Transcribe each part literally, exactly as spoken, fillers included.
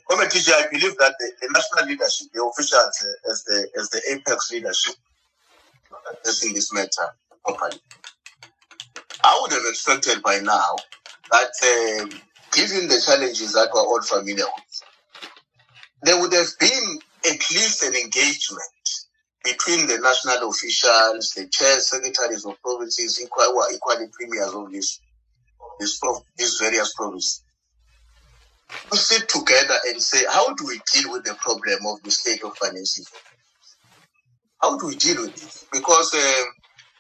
Committee Chair, I believe that the, the national leadership, the officials uh, as the as the apex leadership, addressing this matter properly. I would have expected by now that, uh, given the challenges that we're all familiar with, there would have been at least an engagement between the national officials, the chairs, secretaries of provinces, equal, equally premiers of this, this, these various provinces, to sit together and say, how do we deal with the problem of the state of finances? How do we deal with it? Because um,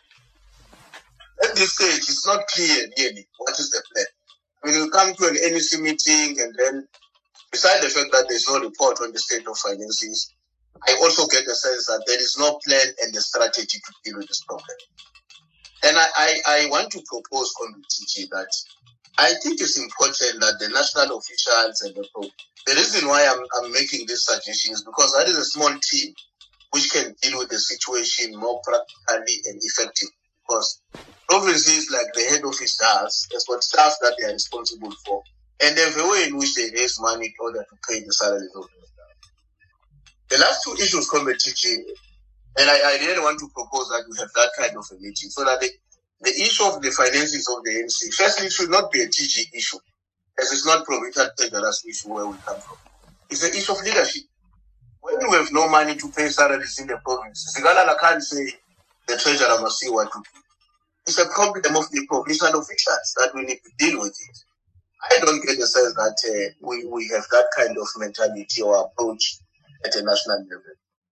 at this stage, it's not clear really what is the plan. When you come to an N E C meeting and then, besides the fact that there's no report on the state of finances, I also get the sense that there is no plan and a strategy to deal with this problem. And I, I, I want to propose, Committee, that I think it's important that the national officials and the the reason why I'm, I'm making this suggestion is because that is a small team which can deal with the situation more practically and effectively. Because provinces, like the head office does, has got staff that they are responsible for, and they have a way in which they raise money in order to pay the salaries of the staff. The last two issues, Committee, and I, I really want to propose that we have that kind of a meeting so that the, the issue of the finances of the N C, firstly, it should not be a T G issue, as it's not provincial treasurer's issue where we come from. It's an issue of leadership. When you have no money to pay salaries in the province, Sigalala can't say the treasurer must see what to do. It's a problem of the provincial officials that we need to deal with it. I don't get the sense that uh, we, we have that kind of mentality or approach at a national level.